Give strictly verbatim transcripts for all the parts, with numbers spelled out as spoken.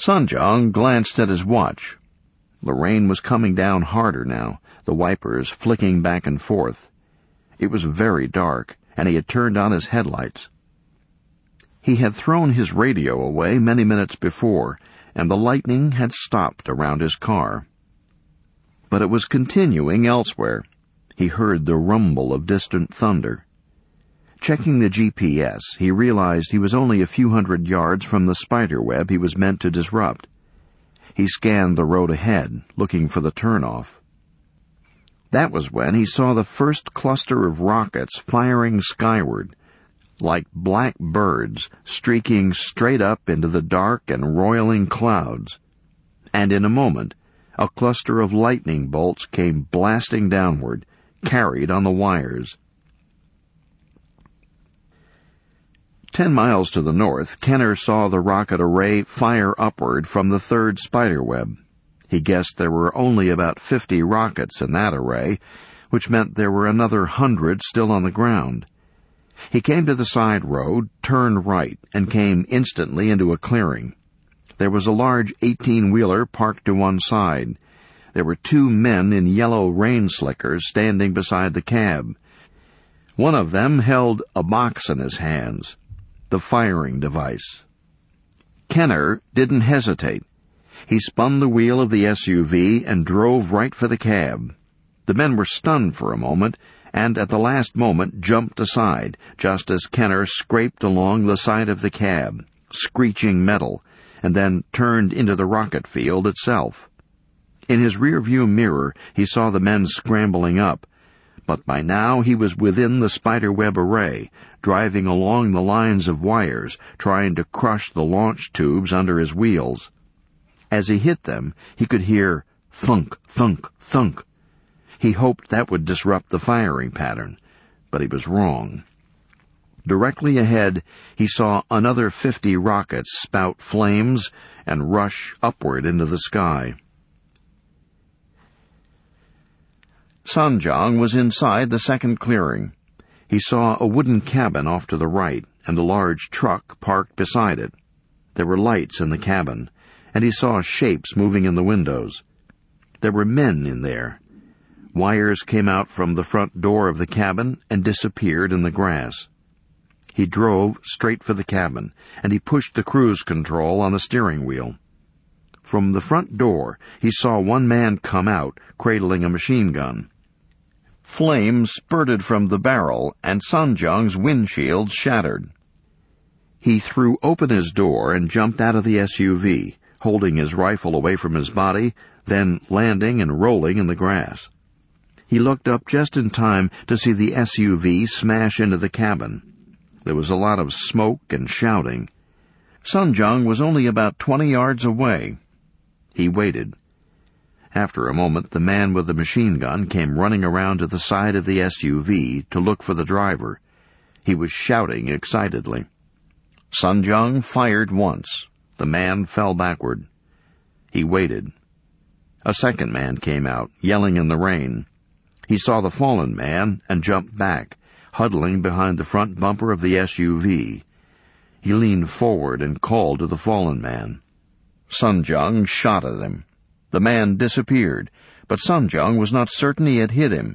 Sanjang glanced at his watch. The rain was coming down harder now, the wipers flicking back and forth. It was very dark, and he had turned on his headlights. He had thrown his radio away many minutes before, and the lightning had stopped around his car. But it was continuing elsewhere. He heard the rumble of distant thunder. Checking the G P S, he realized he was only a few hundred yards from the spiderweb he was meant to disrupt. He scanned the road ahead, looking for the turnoff. That was when he saw the first cluster of rockets firing skyward, like black birds streaking straight up into the dark and roiling clouds. And in a moment, a cluster of lightning bolts came blasting downward, carried on the wires. Ten miles to the north, Kenner saw the rocket array fire upward from the third spiderweb. He guessed there were only about fifty rockets in that array, which meant there were another hundred still on the ground. He came to the side road, turned right, and came instantly into a clearing. There was a large eighteen-wheeler parked to one side. There were two men in yellow rain slickers standing beside the cab. One of them held a box in his hands, the firing device. Kenner didn't hesitate. He spun the wheel of the S U V and drove right for the cab. The men were stunned for a moment, and at the last moment jumped aside, just as Kenner scraped along the side of the cab, screeching metal, and then turned into the rocket field itself. In his rear-view mirror, he saw the men scrambling up, but by now he was within the spiderweb array, driving along the lines of wires, trying to crush the launch tubes under his wheels. As he hit them, he could hear thunk, thunk, thunk. He hoped that would disrupt the firing pattern, but he was wrong. Directly ahead, he saw another fifty rockets spout flames and rush upward into the sky. Sanjang was inside the second clearing. He saw a wooden cabin off to the right and a large truck parked beside it. There were lights in the cabin, and he saw shapes moving in the windows. There were men in there. Wires came out from the front door of the cabin and disappeared in the grass. He drove straight for the cabin, and he pushed the cruise control on the steering wheel. From the front door, he saw one man come out, cradling a machine gun. Flame spurted from the barrel, and Sanjang's windshield shattered. He threw open his door and jumped out of the S U V, holding his rifle away from his body, then landing and rolling in the grass. He looked up just in time to see the S U V smash into the cabin. There was a lot of smoke and shouting. Sanjang was only about twenty yards away. He waited. After a moment, the man with the machine gun came running around to the side of the S U V to look for the driver. He was shouting excitedly. Sanjang fired once. The man fell backward. He waited. A second man came out, yelling in the rain. He saw the fallen man and jumped back, huddling behind the front bumper of the S U V. He leaned forward and called to the fallen man. Sanjang shot at him. The man disappeared, but Sanjang was not certain he had hit him.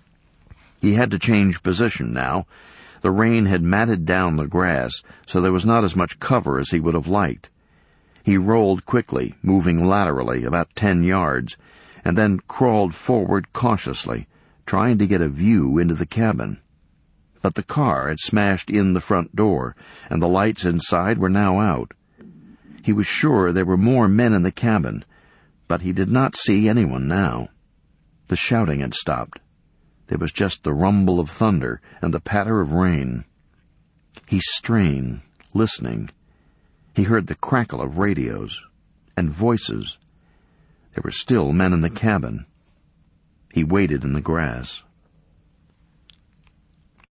He had to change position now. The rain had matted down the grass, so there was not as much cover as he would have liked. He rolled quickly, moving laterally about ten yards, and then crawled forward cautiously, trying to get a view into the cabin. But the car had smashed in the front door, and the lights inside were now out. He was sure there were more men in the cabin, but he did not see anyone now. The shouting had stopped. There was just the rumble of thunder and the patter of rain. He strained, listening. He heard the crackle of radios and voices. There were still men in the cabin. He waited in the grass.